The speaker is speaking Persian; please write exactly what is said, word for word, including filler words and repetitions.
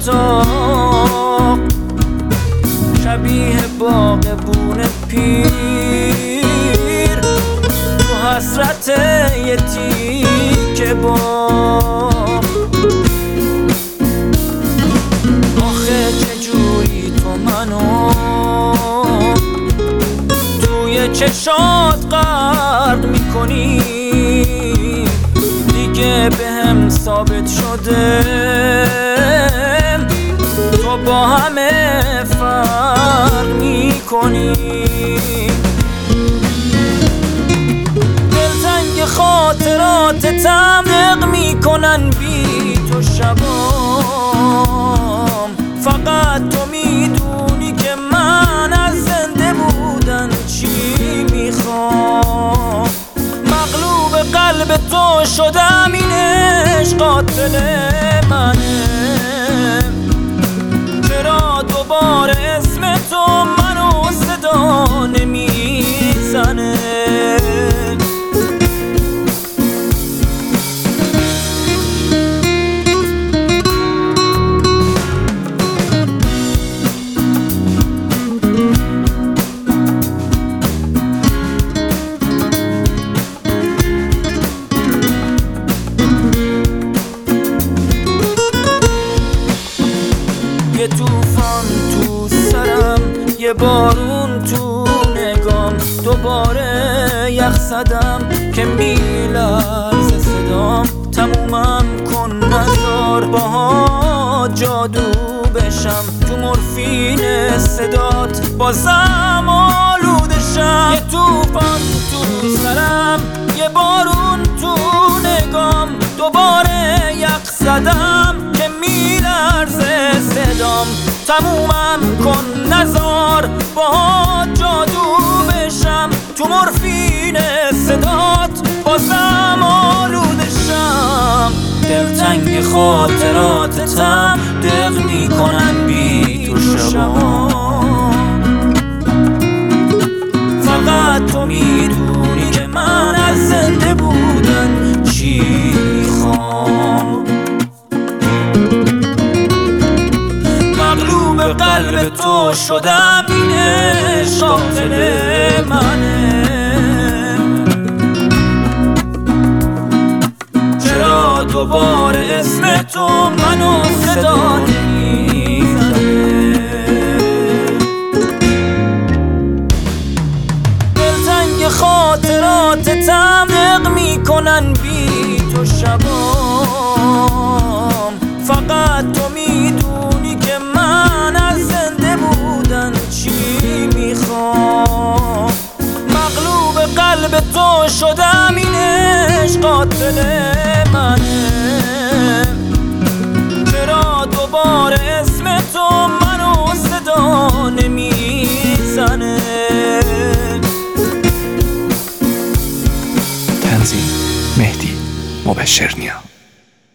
اتاق، شبیه باغبون پیر تو حسرت یه تیکه باغ. آخه چجوری تو منو توی چشات غرق میکنی؟ دیگه بهم ثابت شده تو با همه فرق میکنی. دلتنگ خاطراتتم دق میکنن بی تو شبام. فقط تو میدونی که من از زنده بودن چی میخوام. مغلوب قلب تو شدم، این عشق قاتل منه. چرا دوباره اسم تو منو صدا نمیزنه؟ یه طوفان تو سرم، یه بارون تو نگام، دوباره یخ زدم که میلرزه صدام. تمومم کن نذار باها جادو بشم، تو مورفین صدات بازم آلودشم. یه طوفان تو سرم، یه بارون تو نگام، دوباره یخ زدم که میلرزه صدام. تمومم کن نذار با جادو بشم، تو مورفین صدات بازم آلودشم. دلتنگ خاطراتتم دق میکنن بی تو شبام. فقط تو میدونی که من از زنده بودن چی میخوام. مغلوب قلب تو شدم، این عشق قاتل منه. چرا دوباره اسم تو منو صدا نمیزنه؟ دلتنگ خاطراتتم دق میکنن بی تو شبام. فقط تو میدونی که من از زنده بودن چی میخوام. مغلوب قلب تو شدم، این عشق قاتل